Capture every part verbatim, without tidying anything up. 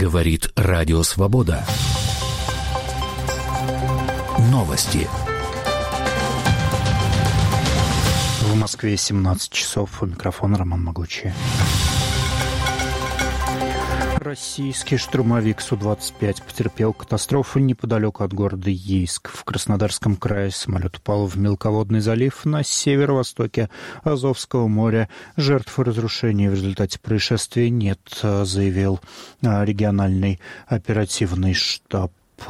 Говорит Радио Свобода. Новости. В Москве семнадцать часов. У микрофона Роман Могучий. Российский штурмовик Су двадцать пять потерпел катастрофу неподалеку от города Ейск. В Краснодарском крае самолет упал в мелководный залив на северо-востоке Азовского моря. Жертв и разрушений в результате происшествия нет, заявил региональный оперативный штаб.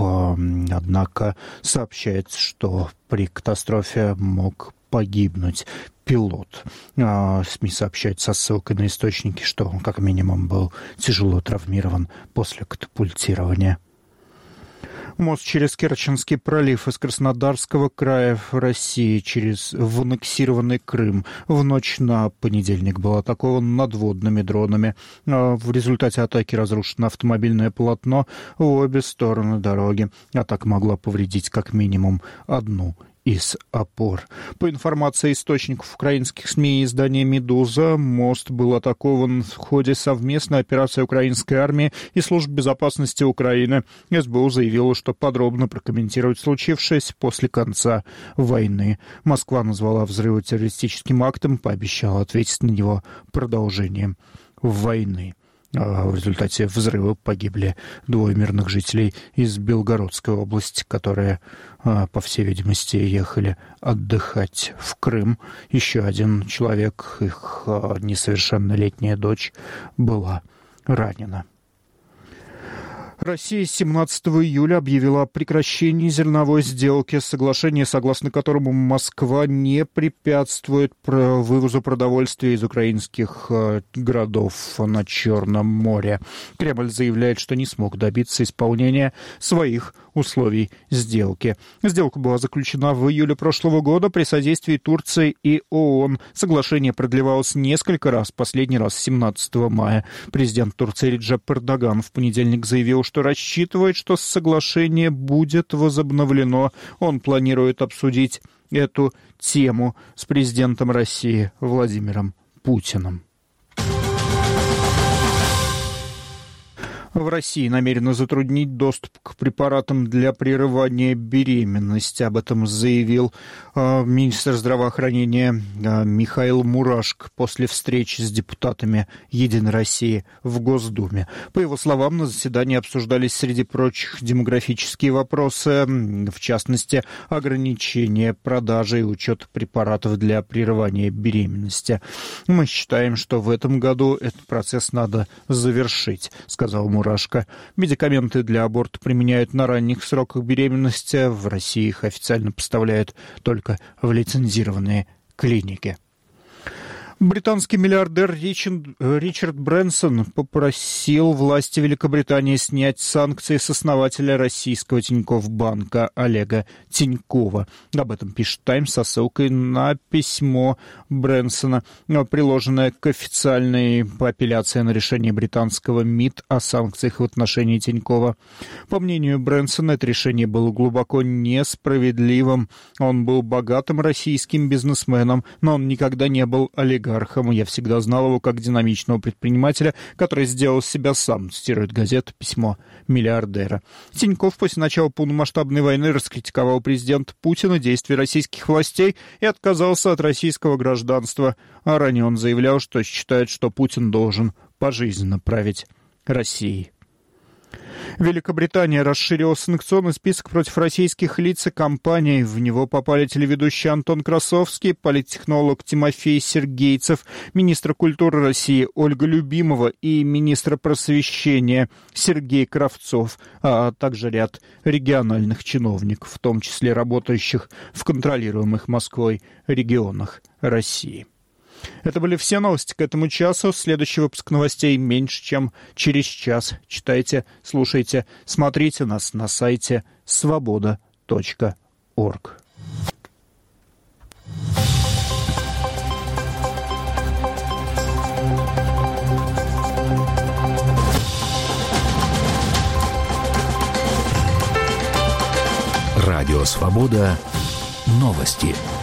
Однако сообщается, что при катастрофе мог погибнуть пилот. СМИ сообщают со ссылкой на источники, что он как минимум был тяжело травмирован после катапультирования. Мост через Керченский пролив из Краснодарского края в России через в аннексированный Крым в ночь на понедельник был атакован надводными дронами. В результате атаки разрушено автомобильное полотно в обе стороны дороги. Атака могла повредить как минимум одну из опор. По информации источников украинских СМИ и издания «Медуза», мост был атакован в ходе совместной операции украинской армии и служб безопасности Украины. СБУ заявила, что подробно прокомментировать случившееся после конца войны. Москва назвала взрывы террористическим актом, пообещала ответить на него продолжением войны. В результате взрыва погибли двое мирных жителей из Белгородской области, которые, по всей видимости, ехали отдыхать в Крым. Еще один человек, их несовершеннолетняя дочь, была ранена. Россия семнадцатого июля объявила о прекращении зерновой сделки, соглашение, согласно которому Москва не препятствует вывозу продовольствия из украинских городов на Черном море. Кремль заявляет, что не смог добиться исполнения своих условий сделки. Сделка была заключена в июле прошлого года при содействии Турции и ООН. Соглашение продлевалось несколько раз, последний раз семнадцатого мая. Президент Турции Реджеп Эрдоган в понедельник заявил, что рассчитывает, что соглашение будет возобновлено. Он планирует обсудить эту тему с президентом России Владимиром Путиным. В России намерены затруднить доступ к препаратам для прерывания беременности. Об этом заявил э, министр здравоохранения э, Михаил Мурашко после встречи с депутатами «Единой России» в Госдуме. По его словам, на заседании обсуждались, среди прочих, демографические вопросы, в частности, ограничение продажи и учет препаратов для прерывания беременности. Мы считаем, что в этом году этот процесс надо завершить, сказал Мурашко. Медикаменты для аборта применяют на ранних сроках беременности. В России их официально поставляют только в лицензированные клиники. Британский миллиардер Ричард, Ричард Брэнсон попросил власти Великобритании снять санкции с основателя российского Тинькофф банка Олега Тинькова. Об этом пишет «Таймс» со ссылкой на письмо Брэнсона, приложенное к официальной апелляции на решение британского МИД о санкциях в отношении Тинькова. По мнению Брэнсона, это решение было глубоко несправедливым. Он был богатым российским бизнесменом, но он никогда не был олигархом. Я всегда знал его как динамичного предпринимателя, который сделал себя сам, цитирует газета «Письмо миллиардера». Тинькофф после начала полномасштабной войны раскритиковал президента Путина, действия российских властей и отказался от российского гражданства. А ранее он заявлял, что считает, что Путин должен пожизненно править Россией. Великобритания расширила санкционный список против российских лиц и компаний. В него попали телеведущий Антон Красовский, политтехнолог Тимофей Сергейцев, министр культуры России Ольга Любимова и министр просвещения Сергей Кравцов, а также ряд региональных чиновников, в том числе работающих в контролируемых Москвой регионах России. Это были все новости к этому часу. Следующий выпуск новостей меньше, чем через час. Читайте, слушайте, смотрите нас на сайте свобода точка орг. Радио «Свобода». Новости.